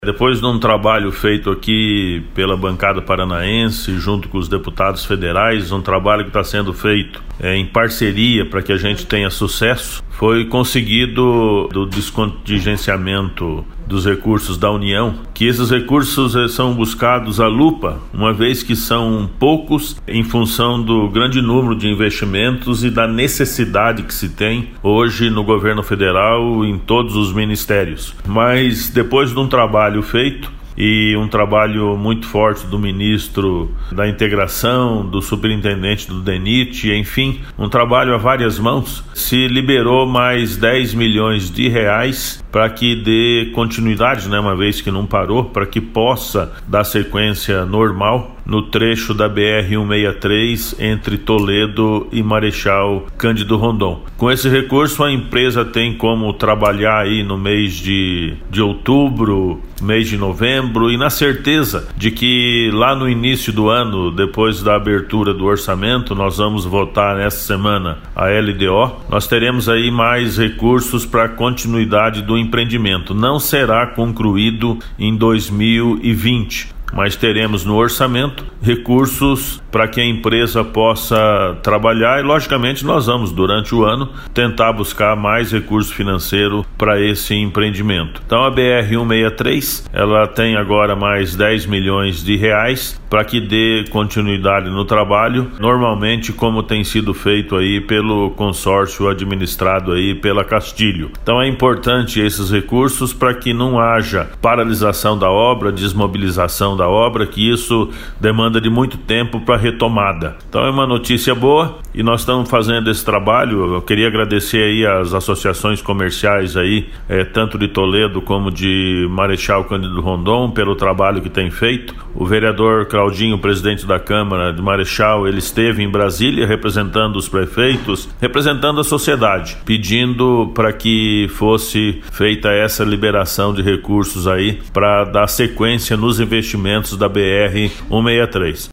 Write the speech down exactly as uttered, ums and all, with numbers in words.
Depois de um trabalho feito aqui pela bancada paranaense, junto com os deputados federais, um trabalho que está sendo feito é, em parceria para que a gente tenha sucesso, foi conseguido do descontingenciamento dos recursos da União, que esses recursos eh, são buscados à lupa, uma vez que são poucos em função do grande número de investimentos e da necessidade que se tem hoje no governo federal em todos os ministérios. Mas depois de um trabalho feito, e um trabalho muito forte do ministro da Integração, do superintendente do DENIT, enfim, um trabalho a várias mãos, se liberou mais dez milhões de reais para que dê continuidade, né, uma vez que não parou, para que possa dar sequência normal no trecho da B R cento e sessenta e três entre Toledo e Marechal Cândido Rondon. Com esse recurso, a empresa tem como trabalhar aí no mês de, de outubro, mês de novembro, e na certeza de que lá no início do ano, depois da abertura do orçamento, nós vamos votar nessa semana a L D O, nós teremos aí mais recursos para a continuidade do empreendimento. Não será concluído em dois mil e vinte, mas teremos no orçamento recursos para que a empresa possa trabalhar e, logicamente, nós vamos, durante o ano, tentar buscar mais recurso financeiro para esse empreendimento. Então, a B R cento e sessenta e três, ela tem agora mais dez milhões de reais para que dê continuidade no trabalho, normalmente como tem sido feito aí pelo consórcio administrado aí pela Castilho. Então, é importante esses recursos para que não haja paralisação da obra, desmobilização da obra, que isso demanda de muito tempo para retomada. Então é uma notícia boa e nós estamos fazendo esse trabalho. Eu queria agradecer aí as associações comerciais aí, é, tanto de Toledo como de Marechal Cândido Rondon, pelo trabalho que tem feito. O vereador Claudinho, presidente da Câmara de Marechal, ele esteve em Brasília representando os prefeitos, representando a sociedade, pedindo para que fosse feita essa liberação de recursos aí para dar sequência nos investimentos da B R cento e sessenta e três.